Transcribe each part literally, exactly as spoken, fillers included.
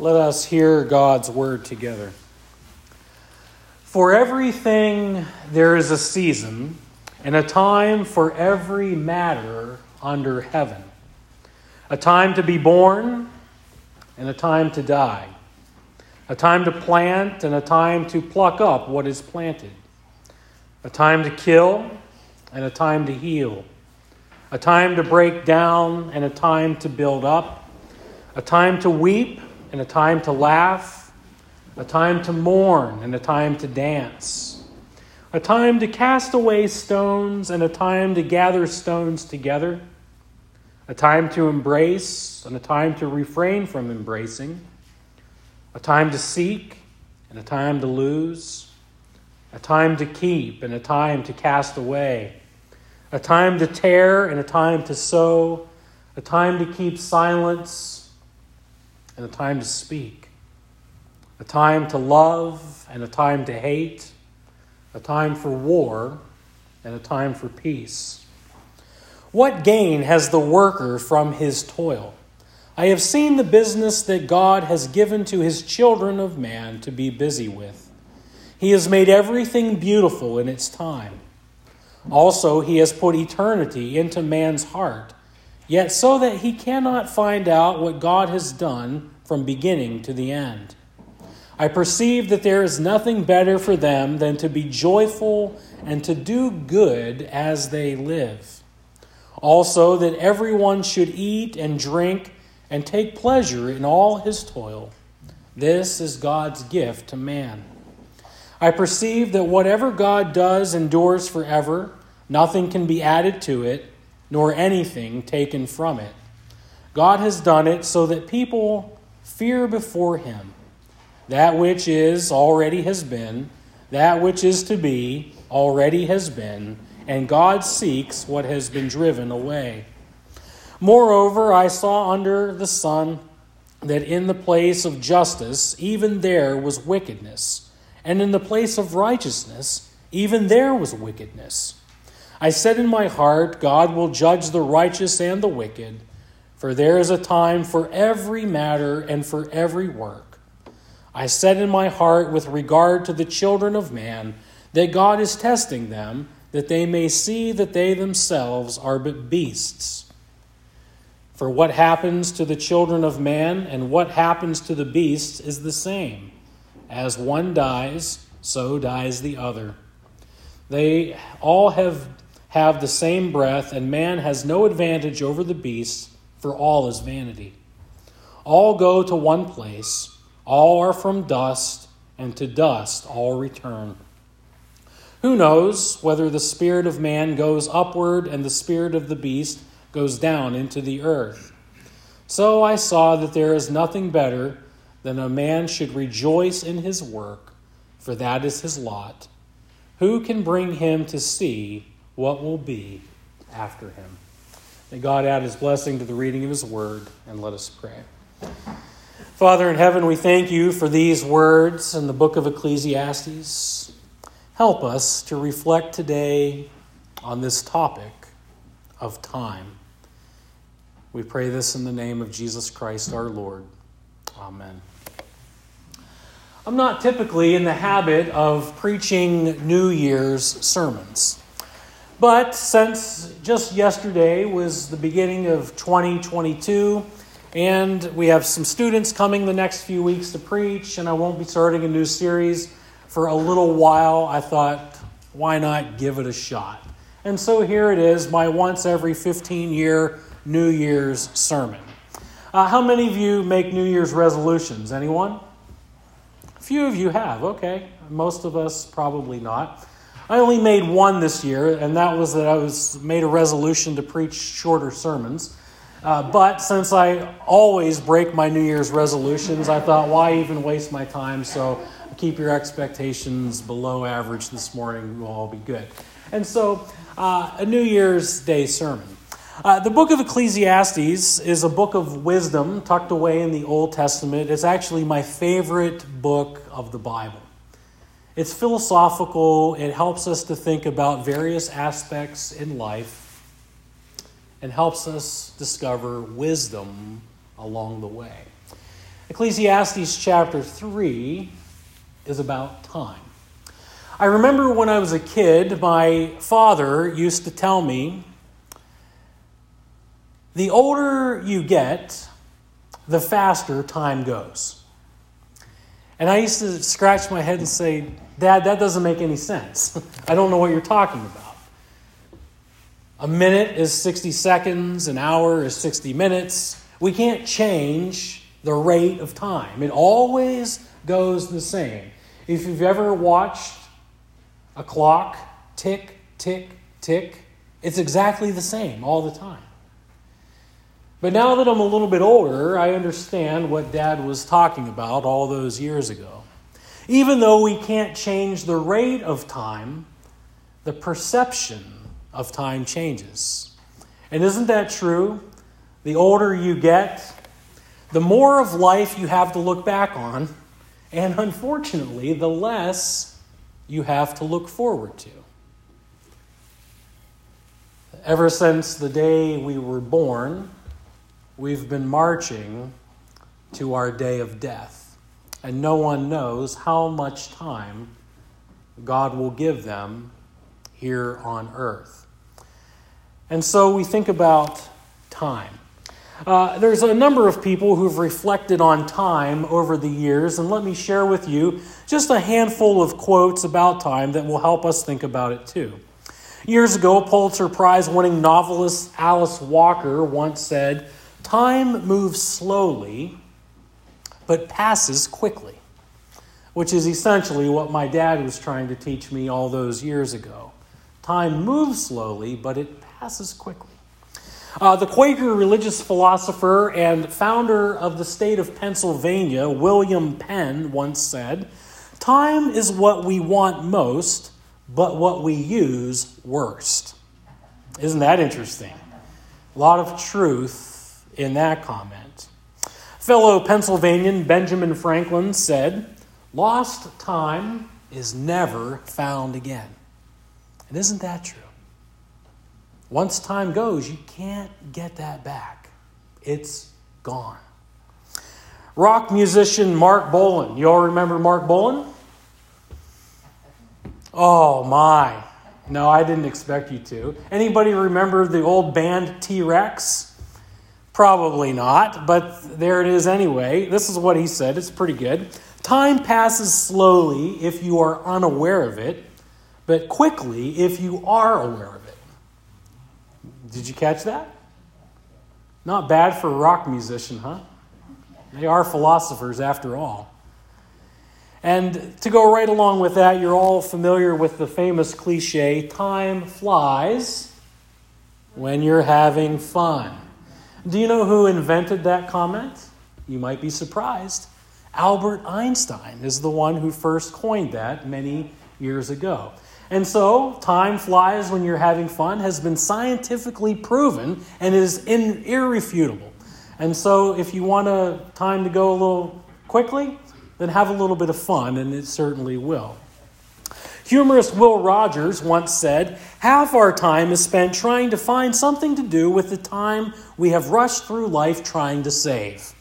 Let us hear God's word together. For everything there is a season, and a time for every matter under heaven. A time to be born, and a time to die. A time to plant, and a time to pluck up what is planted. A time to kill, and a time to heal. A time to break down, and a time to build up. A time to weep, and a time to laugh. A time to mourn, and a time to dance. A time to cast away stones, and a time to gather stones together. A time to embrace, and a time to refrain from embracing. A time to seek, and a time to lose. A time to keep, and a time to cast away. A time to tear, and a time to sow. A time to keep silence, and a time to speak. A time to love, and a time to hate. A time for war, and a time for peace. What gain has the worker from his toil? I have seen the business that God has given to his children of man to be busy with. He has made everything beautiful in its time. Also, he has put eternity into man's heart, yet so that he cannot find out what God has done from beginning to the end. I perceive that there is nothing better for them than to be joyful and to do good as they live. Also, that everyone should eat and drink and take pleasure in all his toil. This is God's gift to man. I perceive that whatever God does endures forever. Nothing can be added to it, nor anything taken from it. God has done it so that people fear before him. That which is already has been, that which is to be already has been, and God seeks what has been driven away. Moreover, I saw under the sun that in the place of justice, even there was wickedness, and in the place of righteousness, even there was wickedness. I said in my heart, God will judge the righteous and the wicked, for there is a time for every matter and for every work. I said in my heart with regard to the children of man, that God is testing them, that they may see that they themselves are but beasts. For what happens to the children of man and what happens to the beasts is the same. As one dies, so dies the other. They all have, have the same breath, and man has no advantage over the beasts, for all is vanity. All go to one place, all are from dust, and to dust all return. Who knows whether the spirit of man goes upward and the spirit of the beast goes down into the earth? So I saw that there is nothing better than a man should rejoice in his work, for that is his lot. Who can bring him to see what will be after him? May God add his blessing to the reading of his word, and let us pray. Father in heaven, we thank you for these words in the book of Ecclesiastes. Help us to reflect today on this topic of time. We pray this in the name of Jesus Christ our Lord. Amen. I'm not typically in the habit of preaching New Year's sermons. But since just yesterday was the beginning of twenty twenty-two, and we have some students coming the next few weeks to preach, and I won't be starting a new series for a little while, I thought, why not give it a shot? And so here it is, my once every fifteen-year New Year's sermon. Uh, how many of you make New Year's resolutions? Anyone? A few of you have, okay. Most of us probably not. I only made one this year, and that was that I was made a resolution to preach shorter sermons. Uh, but since I always break my New Year's resolutions, I thought, why even waste my time? So keep your expectations below average this morning. We'll all be good. And so uh, a New Year's Day sermon. Uh, the book of Ecclesiastes is a book of wisdom tucked away in the Old Testament. It's actually my favorite book of the Bible. It's philosophical. It helps us to think about various aspects in life and helps us discover wisdom along the way. Ecclesiastes chapter three is about time. I remember when I was a kid, my father used to tell me, the older you get, the faster time goes. And I used to scratch my head and say, Dad, that doesn't make any sense. I don't know what you're talking about. A minute is sixty seconds, an hour is sixty minutes. We can't change the rate of time. It always goes the same. If you've ever watched a clock tick, tick, tick, it's exactly the same all the time. But now that I'm a little bit older, I understand what Dad was talking about all those years ago. Even though we can't change the rate of time, the perception of time changes. And isn't that true? The older you get, the more of life you have to look back on, and unfortunately, the less you have to look forward to. Ever since the day we were born, we've been marching to our day of death, and no one knows how much time God will give them here on earth. And so we think about time. Uh, there's a number of people who've reflected on time over the years, and let me share with you just a handful of quotes about time that will help us think about it too. Years ago, Pulitzer Prize-winning novelist Alice Walker once said, "Time moves slowly, but passes quickly," which is essentially what my dad was trying to teach me all those years ago. Time moves slowly, but it passes quickly. Uh, the Quaker religious philosopher and founder of the state of Pennsylvania, William Penn, once said, "Time is what we want most, but what we use worst." Isn't that interesting? A lot of truth in that comment. Fellow Pennsylvanian Benjamin Franklin said, "Lost time is never found again." And isn't that true? Once time goes, you can't get that back. It's gone. Rock musician Mark Bolan. You all remember Mark Bolan? Oh my. No, I didn't expect you to. Anybody remember the old band T-Rex? Probably not, but there it is anyway. This is what he said. It's pretty good. "Time passes slowly if you are unaware of it, but quickly if you are aware of it." Did you catch that? Not bad for a rock musician, huh? They are philosophers after all. And to go right along with that, you're all familiar with the famous cliche, "Time flies when you're having fun." Do you know who invented that comment? You might be surprised. Albert Einstein is the one who first coined that many years ago. And so, time flies when you're having fun has been scientifically proven and is in, irrefutable. And so, if you want a time to go a little quickly, then have a little bit of fun, and it certainly will. Humorist Will Rogers once said, "Half our time is spent trying to find something to do with the time we have rushed through life trying to save."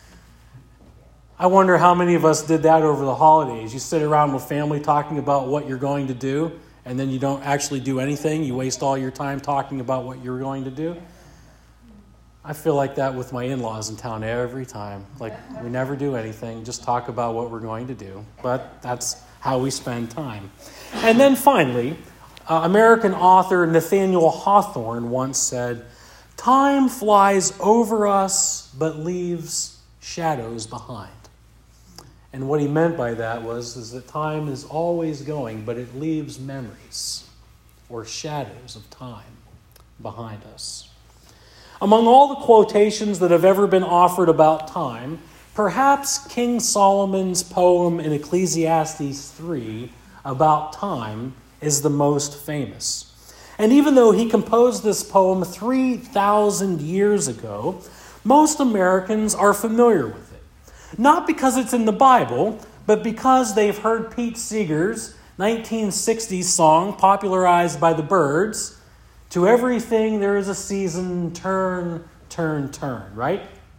I wonder how many of us did that over the holidays. You sit around with family talking about what you're going to do, and then you don't actually do anything. You waste all your time talking about what you're going to do. I feel like that with my in-laws in town every time. Like, we never do anything, just talk about what we're going to do. But that's how we spend time. And then finally, uh, American author Nathaniel Hawthorne once said, "Time flies over us, but leaves shadows behind." And what he meant by that was is that time is always going, but it leaves memories or shadows of time behind us. Among all the quotations that have ever been offered about time, perhaps King Solomon's poem in Ecclesiastes three about time is the most famous. And even though he composed this poem three thousand years ago, most Americans are familiar with it. Not because it's in the Bible, but because they've heard Pete Seeger's nineteen sixties song popularized by the Byrds, "To everything there is a season, turn, turn, turn," right?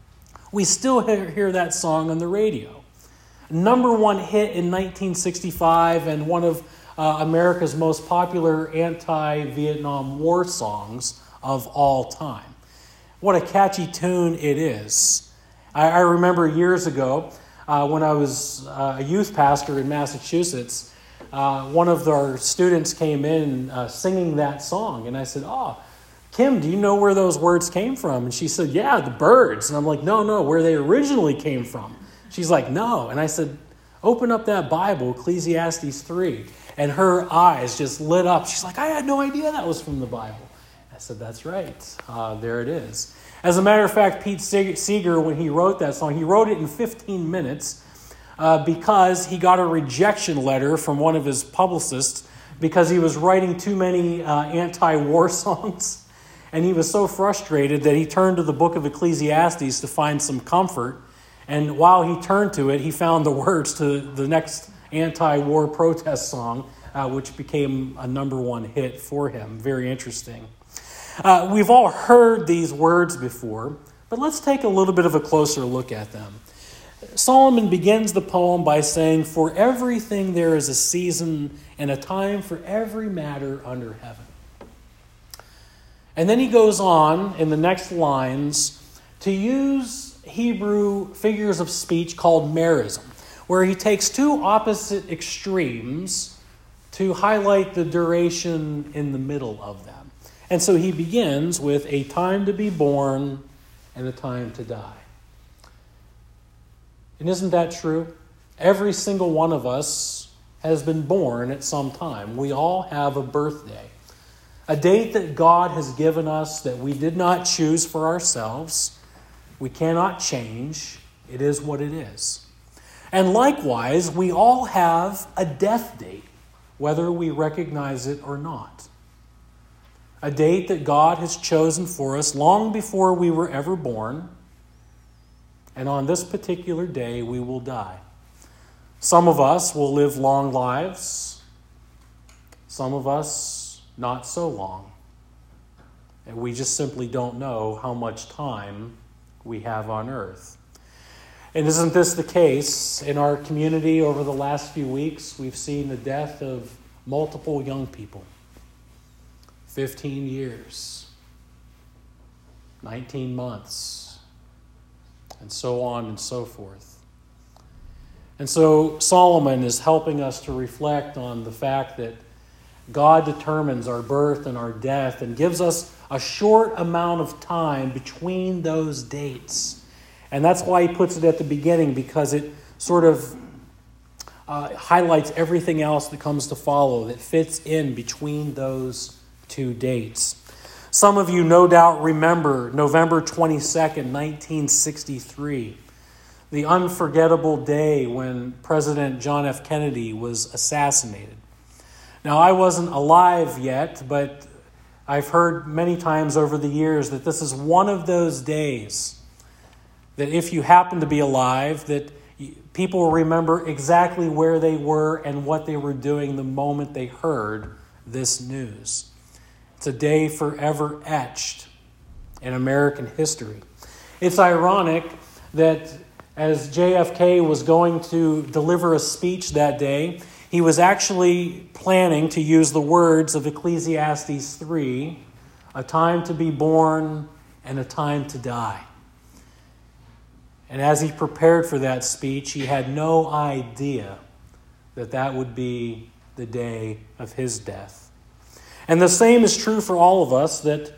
we still hear, hear that song on the radio. Number one hit in nineteen sixty-five and one of uh, America's most popular anti-Vietnam War songs of all time. What a catchy tune it is. I, I remember years ago uh, when I was uh, a youth pastor in Massachusetts, uh, one of our students came in uh, singing that song. And I said, oh, Kim, do you know where those words came from? And she said, yeah, the Byrds. And I'm like, no, no, where they originally came from. She's like, no. And I said, open up that Bible, Ecclesiastes three. And her eyes just lit up. She's like, I had no idea that was from the Bible. I said, that's right. Uh, there it is. As a matter of fact, Pete Seeger, when he wrote that song, he wrote it in fifteen minutes uh, because he got a rejection letter from one of his publicists because he was writing too many uh, anti-war songs. And he was so frustrated that he turned to the book of Ecclesiastes to find some comfort. And while he turned to it, he found the words to the next anti-war protest song, uh, which became a number one hit for him. Very interesting. Uh, we've all heard these words before, but let's take a little bit of a closer look at them. Solomon begins the poem by saying, for everything there is a season and a time for every matter under heaven. And then he goes on in the next lines to use Hebrew figures of speech called merism, where he takes two opposite extremes to highlight the duration in the middle of them. And so he begins with a time to be born and a time to die. And isn't that true? Every single one of us has been born at some time. We all have a birthday. A date that God has given us that we did not choose for ourselves. We cannot change. It is what it is. And likewise, we all have a death date, whether we recognize it or not. A date that God has chosen for us long before we were ever born. And on this particular day, we will die. Some of us will live long lives. Some of us not so long. And we just simply don't know how much time we have on earth. And isn't this the case in our community over the last few weeks? We've seen the death of multiple young people. fifteen years, nineteen months, and so on and so forth. And so Solomon is helping us to reflect on the fact that God determines our birth and our death and gives us a short amount of time between those dates. And that's why he puts it at the beginning, because it sort of uh, highlights everything else that comes to follow that fits in between those two dates. Some of you no doubt remember November twenty-second, nineteen sixty-three, the unforgettable day when President John F. Kennedy was assassinated. Now, I wasn't alive yet, but I've heard many times over the years that this is one of those days that if you happen to be alive, that people will remember exactly where they were and what they were doing the moment they heard this news. It's a day forever etched in American history. It's ironic that as J F K was going to deliver a speech that day, he was actually planning to use the words of Ecclesiastes three, a time to be born and a time to die. And as he prepared for that speech, he had no idea that that would be the day of his death. And the same is true for all of us, that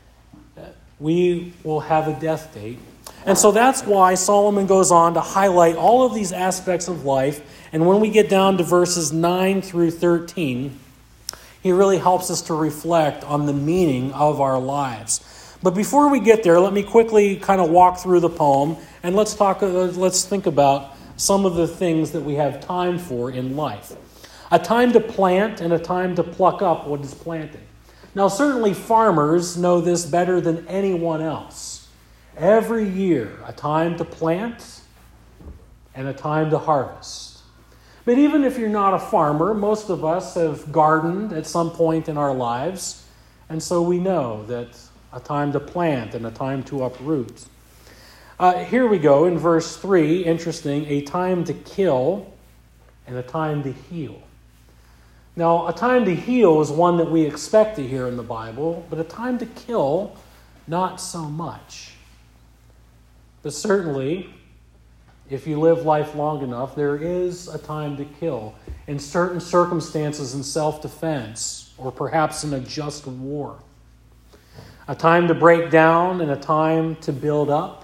we will have a death date. And so that's why Solomon goes on to highlight all of these aspects of life. And when we get down to verses nine through thirteen, he really helps us to reflect on the meaning of our lives. But before we get there, let me quickly kind of walk through the poem, and let's talk. Uh, let's think about some of the things that we have time for in life. A time to plant and a time to pluck up what is planted. Now, certainly farmers know this better than anyone else. Every year, a time to plant and a time to harvest. But even if you're not a farmer, most of us have gardened at some point in our lives, and so we know that a time to plant and a time to uproot. Uh, here we go in verse three. Interesting. A time to kill and a time to heal. Now, a time to heal is one that we expect to hear in the Bible, but a time to kill, not so much. But certainly, if you live life long enough, there is a time to kill in certain circumstances in self-defense or perhaps in a just war. A time to break down and a time to build up.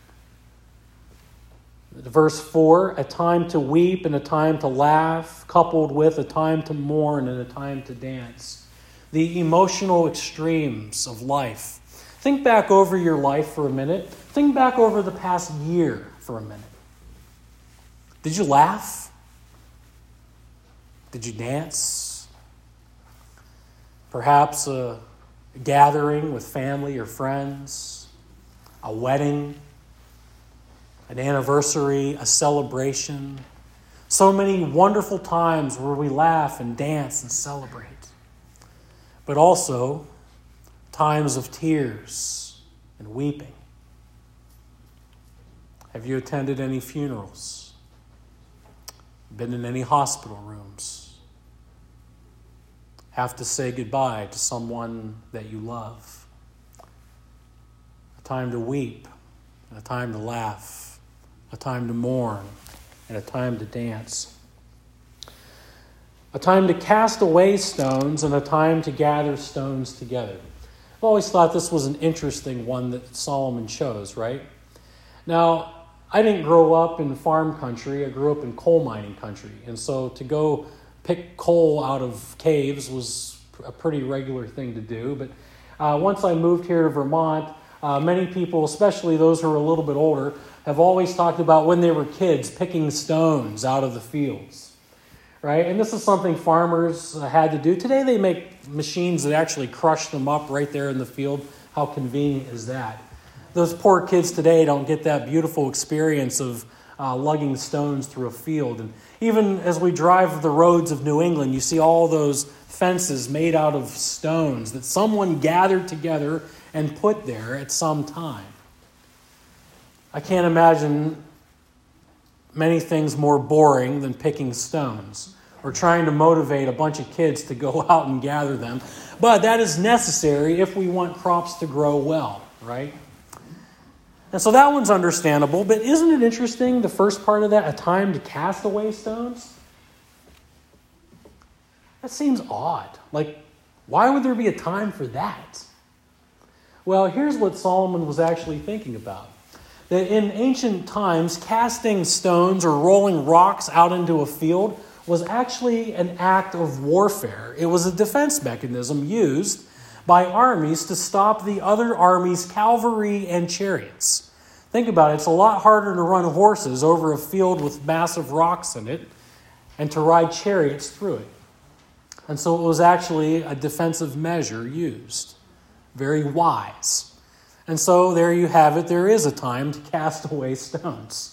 Verse four, a time to weep and a time to laugh, coupled with a time to mourn and a time to dance. The emotional extremes of life. Think back over your life for a minute. Think back over the past year for a minute. Did you laugh? Did you dance? Perhaps a gathering with family or friends, a wedding, an anniversary, a celebration. So many wonderful times where we laugh and dance and celebrate. But also times of tears and weeping. Have you attended any funerals? Been in any hospital rooms? Have to say goodbye to someone that you love? A time to weep and a time to laugh. A time to mourn, and a time to dance. A time to cast away stones, and a time to gather stones together. I've always thought this was an interesting one that Solomon chose, right? Now, I didn't grow up in farm country. I grew up in coal mining country. And so to go pick coal out of caves was a pretty regular thing to do. But uh, once I moved here to Vermont, uh, many people, especially those who are a little bit older, have always talked about when they were kids picking stones out of the fields, right? And this is something farmers had to do. Today they make machines that actually crush them up right there in the field. How convenient is that? Those poor kids today don't get that beautiful experience of uh, lugging stones through a field. And even as we drive the roads of New England, you see all those fences made out of stones that someone gathered together and put there at some time. I can't imagine many things more boring than picking stones or trying to motivate a bunch of kids to go out and gather them. But that is necessary if we want crops to grow well, right? And so that one's understandable, but isn't it interesting, the first part of that, a time to cast away stones? That seems odd. Like, why would there be a time for that? Well, here's what Solomon was actually thinking about. That in ancient times, casting stones or rolling rocks out into a field was actually an act of warfare. It was a defense mechanism used by armies to stop the other armies' cavalry and chariots. Think about it. It's a lot harder to run horses over a field with massive rocks in it and to ride chariots through it. And so it was actually a defensive measure used. Very wise. And so there you have it. There is a time to cast away stones.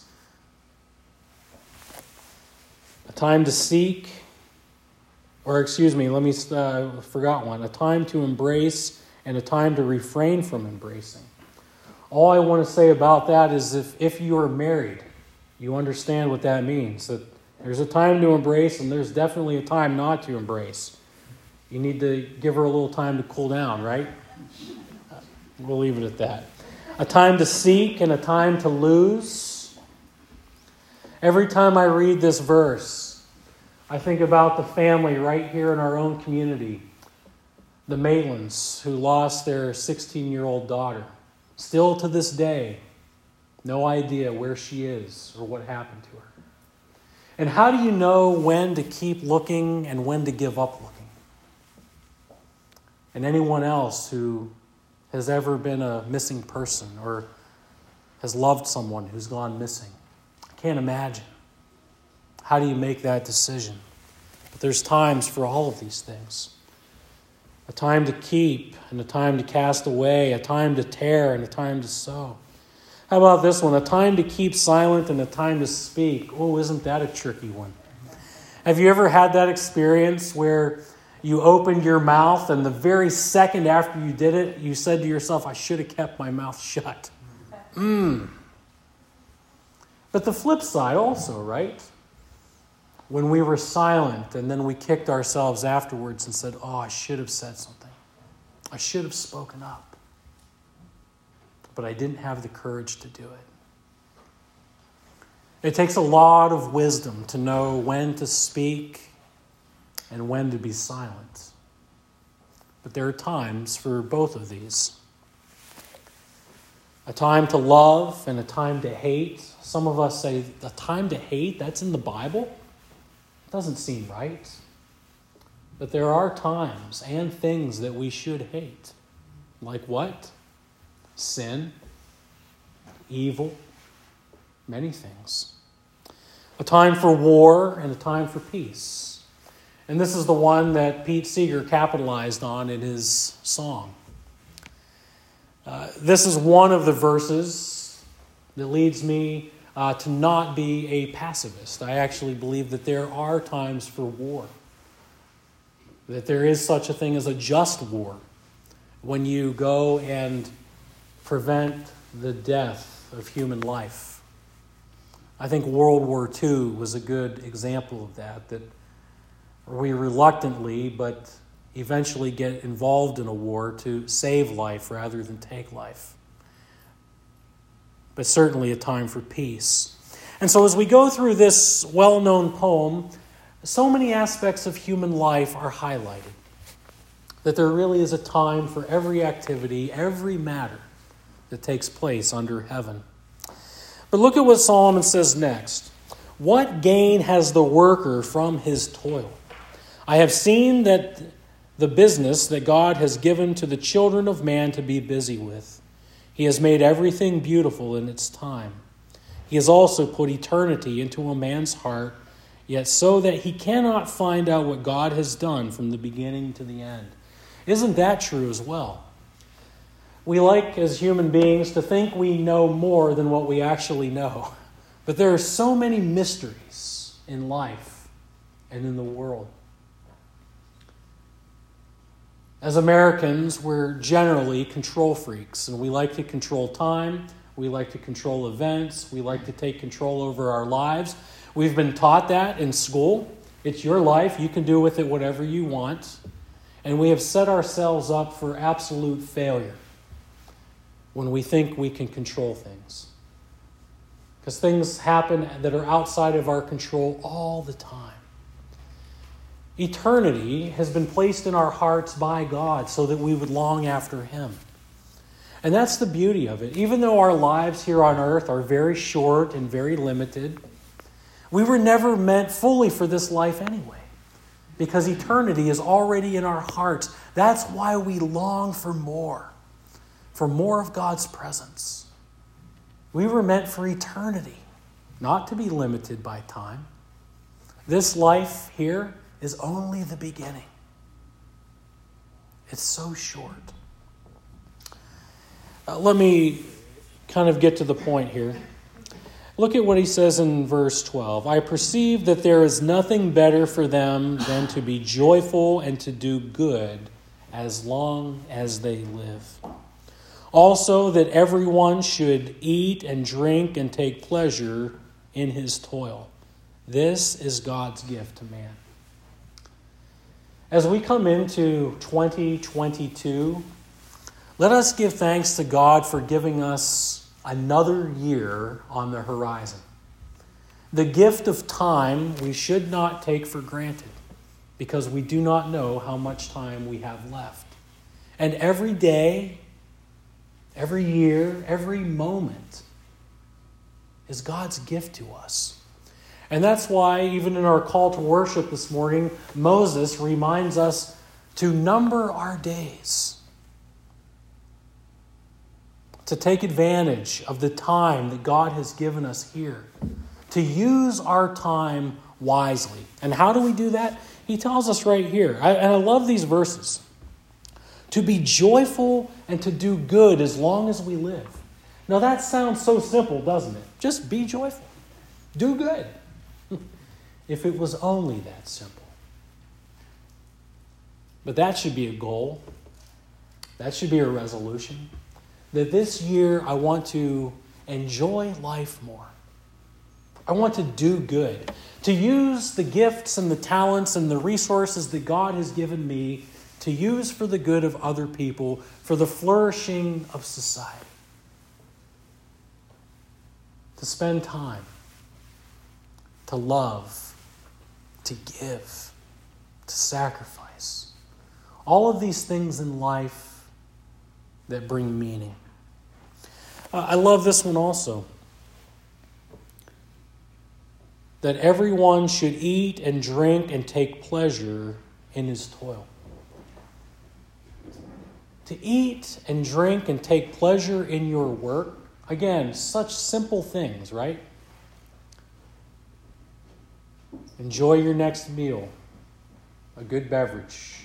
A time to seek, or excuse me, let me, uh, forgot one. A time to embrace and a time to refrain from embracing. All I want to say about that is if, if you are married, you understand what that means. That there's a time to embrace and there's definitely a time not to embrace. You need to give her a little time to cool down, right? We'll leave it at that. A time to seek and a time to lose. Every time I read this verse, I think about the family right here in our own community. The Maitlands, who lost their sixteen-year-old daughter. Still to this day, no idea where she is or what happened to her. And how do you know when to keep looking and when to give up looking? And anyone else who has ever been a missing person or has loved someone who's gone missing. I can't imagine. How do you make that decision? But there's times for all of these things. A time to keep and a time to cast away, a time to tear and a time to sow. How about this one? A time to keep silent and a time to speak. Oh, isn't that a tricky one? Have you ever had that experience where you opened your mouth and the very second after you did it, you said to yourself, I should have kept my mouth shut? Mmm. But the flip side also, right? When we were silent and then we kicked ourselves afterwards and said, oh, I should have said something. I should have spoken up. But I didn't have the courage to do it. It takes a lot of wisdom to know when to speak and when to be silent. But there are times for both of these. A time to love and a time to hate. Some of us say, a time to hate, that's in the Bible? It doesn't seem right. But there are times and things that we should hate. Like what? Sin, evil, many things. A time for war and a time for peace. And this is the one that Pete Seeger capitalized on in his song. Uh, this is one of the verses that leads me uh, to not be a pacifist. I actually believe that there are times for war. That there is such a thing as a just war. When you go and prevent the death of human life. I think World War Two was a good example of that, that we reluctantly but eventually get involved in a war to save life rather than take life. But certainly a time for peace. And so as we go through this well-known poem, so many aspects of human life are highlighted. That there really is a time for every activity, every matter that takes place under heaven. But look at what Solomon says next. What gain has the worker from his toil? I have seen that the business that God has given to the children of man to be busy with. He has made everything beautiful in its time. He has also put eternity into a man's heart, yet so that he cannot find out what God has done from the beginning to the end. Isn't that true as well? We like, as human beings, to think we know more than what we actually know. But there are so many mysteries in life and in the world. As Americans, we're generally control freaks, and we like to control time, we like to control events, we like to take control over our lives. We've been taught that in school. It's your life, you can do with it whatever you want. And we have set ourselves up for absolute failure when we think we can control things. Because things happen that are outside of our control all the time. Eternity has been placed in our hearts by God so that we would long after Him. And that's the beauty of it. Even though our lives here on earth are very short and very limited, we were never meant fully for this life anyway. Because eternity is already in our hearts. That's why we long for more. For more of God's presence. We were meant for eternity, not to be limited by time. This life here is only the beginning. It's so short. Uh, let me kind of get to the point here. Look at what he says in verse twelve. I perceive that there is nothing better for them than to be joyful and to do good as long as they live. Also, that everyone should eat and drink and take pleasure in his toil. This is God's gift to man. As we come into twenty twenty-two, let us give thanks to God for giving us another year on the horizon. The gift of time we should not take for granted because we do not know how much time we have left. And every day, every year, every moment is God's gift to us. And that's why even in our call to worship this morning, Moses reminds us to number our days. To take advantage of the time that God has given us here. To use our time wisely. And how do we do that? He tells us right here. I, and I love these verses. To be joyful and to do good as long as we live. Now that sounds so simple, doesn't it? Just be joyful. Do good. If it was only that simple. But that should be a goal. That should be a resolution. That this year I want to enjoy life more. I want to do good, to use the gifts and the talents and the resources that God has given me to use for the good of other people, for the flourishing of society. To spend time, to love, to give, to sacrifice. All of these things in life that bring meaning. Uh, I love this one also. That everyone should eat and drink and take pleasure in his toil. To eat and drink and take pleasure in your work. Again, such simple things, right? Enjoy your next meal. A good beverage.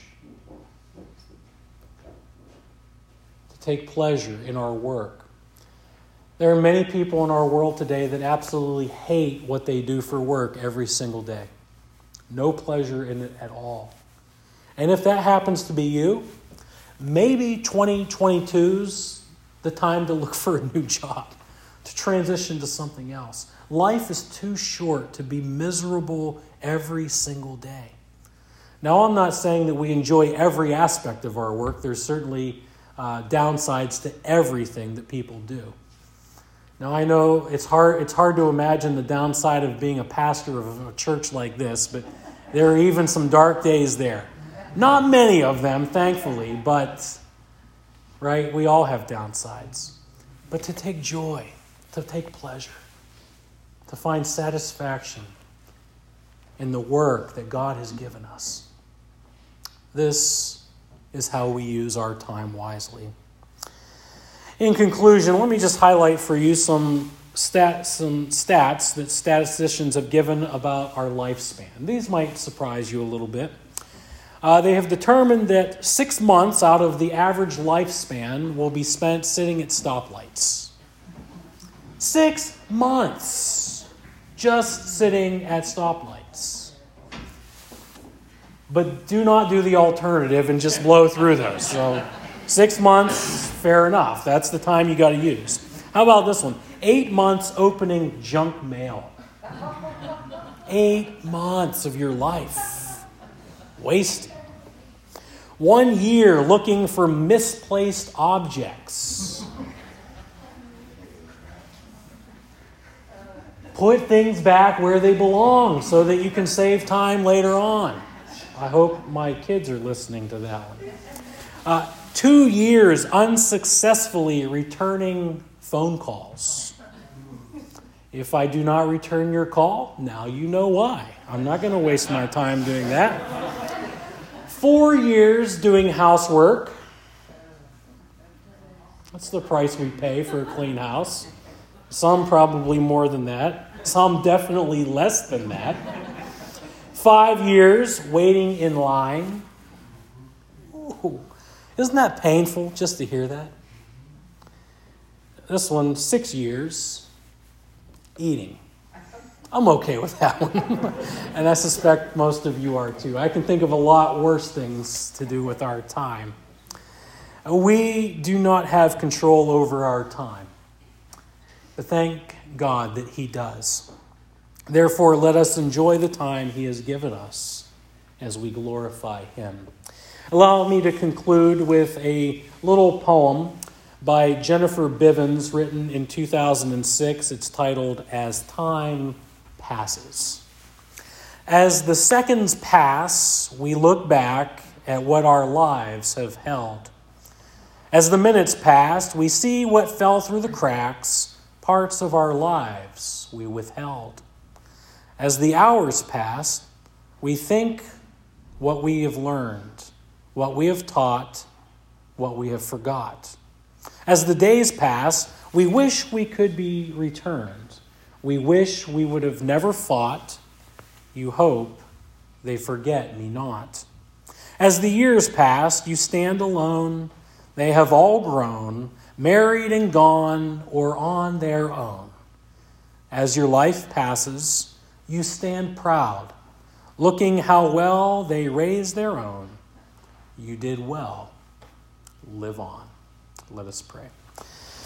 To take pleasure in our work. There are many people in our world today that absolutely hate what they do for work every single day. No pleasure in it at all. And if that happens to be you, maybe twenty twenty-two's the time to look for a new job, to transition to something else. Life is too short to be miserable every single day. Now, I'm not saying that we enjoy every aspect of our work. There's certainly uh, downsides to everything that people do. Now, I know it's hard, it's hard to imagine the downside of being a pastor of a church like this, but there are even some dark days there. Not many of them, thankfully, but, right, we all have downsides. But to take joy, to take pleasure, to find satisfaction in the work that God has given us. This is how we use our time wisely. In conclusion, let me just highlight for you some stat, some stats that statisticians have given about our lifespan. These might surprise you a little bit. Uh, they have determined that six months out of the average lifespan will be spent sitting at stoplights. Six months just sitting at stoplights. But do not do the alternative and just blow through those. So six months, fair enough. That's the time you got to use. How about this one? Eight months opening junk mail. Eight months of your life wasted. One year looking for misplaced objects. Put things back where they belong so that you can save time later on. I hope my kids are listening to that one. Uh, two years unsuccessfully returning phone calls. If I do not return your call, now you know why. I'm not going to waste my time doing that. Four years doing housework. That's the price we pay for a clean house. Some probably more than that. Some definitely less than that. Five years waiting in line. Ooh, isn't that painful just to hear that? This one, six years eating. I'm okay with that one. And I suspect most of you are too. I can think of a lot worse things to do with our time. We do not have control over our time. But thank God that He does. Therefore, let us enjoy the time He has given us as we glorify Him. Allow me to conclude with a little poem by Jennifer Bivens, written in two thousand six. It's titled, As Time Passes. As the seconds pass, we look back at what our lives have held. As the minutes passed, we see what fell through the cracks, parts of our lives we withheld. As the hours pass, we think what we have learned, what we have taught, what we have forgot. As the days pass, we wish we could be returned. We wish we would have never fought. You hope they forget me not. As the years pass, you stand alone. They have all grown, married and gone, or on their own. As your life passes, you stand proud, looking how well they raised their own. You did well. Live on. Let us pray.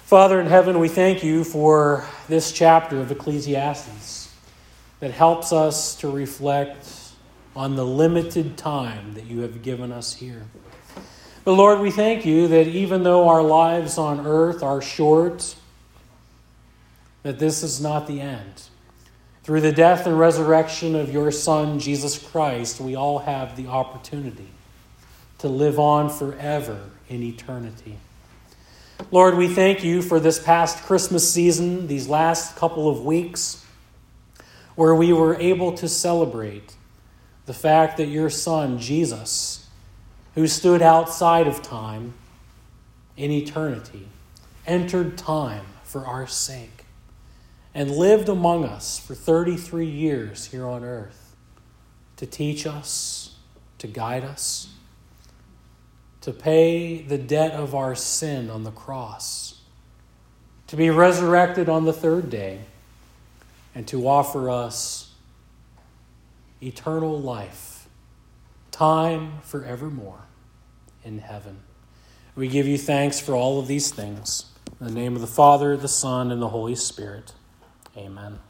Father in heaven, we thank you for this chapter of Ecclesiastes that helps us to reflect on the limited time that you have given us here. But Lord, we thank you that even though our lives on earth are short, that this is not the end. Through the death and resurrection of your Son, Jesus Christ, we all have the opportunity to live on forever in eternity. Lord, we thank you for this past Christmas season, these last couple of weeks, where we were able to celebrate the fact that your Son, Jesus, who stood outside of time in eternity, entered time for our sake, and lived among us for thirty-three years here on earth to teach us, to guide us, to pay the debt of our sin on the cross, to be resurrected on the third day, and to offer us eternal life, time forevermore in heaven. We give you thanks for all of these things. In the name of the Father, the Son, and the Holy Spirit. Amen.